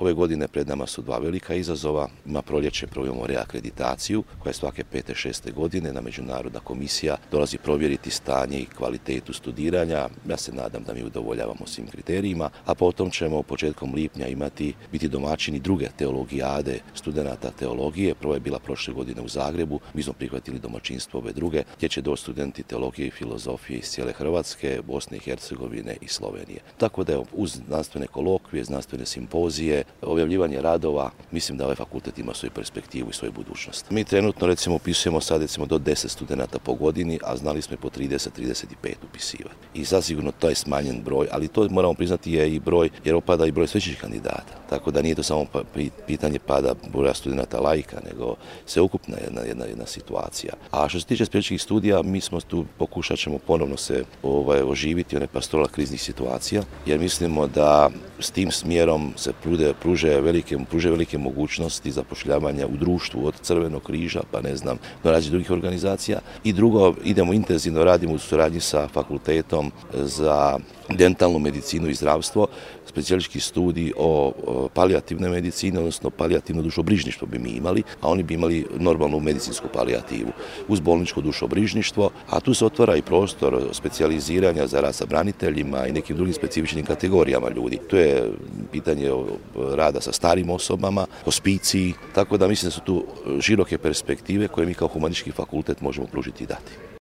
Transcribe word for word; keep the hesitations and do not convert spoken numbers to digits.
Ove godine pred nama su dva velika izazova. Na proljeće provjerimo reakreditaciju koja je svake pete, šeste godine na međunarodna komisija dolazi provjeriti stanje i kvalitetu studiranja. Ja se nadam da mi udovoljavamo svim kriterijima, a potom ćemo početkom lipnja imati biti domaćini druge teologijade studenata teologije. Prva je bila prošle godine u Zagrebu, mi smo prihvatili domaćinstvo ove druge, gdje će doći studenti teologije i filozofije iz cijele Hrvatske, Bosne i Hercegovine i Slovenije. Tako da je uz znanstvene kolokvije, znanstvene simpozije, objavljivanje radova, mislim da ovaj fakultet ima svoju perspektivu i svoju budućnost. Mi trenutno recimo upisujemo sad recimo do deset studenata po godini, a znali smo i po trideset do trideset pet upisivati. I zasigurno to je smanjen broj, ali to moramo priznati je i broj, jer opada i broj sveučilišnih kandidata. Tako da nije to samo pitanje pada broja studenata laika, nego sveukupna jedna, jedna, jedna situacija. A što se tiče sveučilišnih studija, mi smo tu pokušat ćemo ponovno se ovaj, oživiti one pastoral kriznih situacija, jer mislimo da s tim smjerom se prude, pruže, velike, pruže velike mogućnosti zapošljavanja u društvu od Crvenog križa, pa ne znam, do raznih drugih organizacija. I drugo, idemo intenzivno, radimo u suradnji sa fakultetom za dentalnu medicinu i zdravstvo, specijalistički studij o palijativnoj medicini, odnosno palijativno dušobrižništvo bi mi imali, a oni bi imali normalnu medicinsku palijativu uz bolničko dušobrižništvo, a tu se otvara i prostor specijaliziranja za rad sa braniteljima i nekim drugim specifičnim kategorijama ljudi. To je pitanje rada sa starim osobama, hospiciji, tako da mislim da su tu široke perspektive koje mi kao humanistički fakultet možemo pružiti i dati.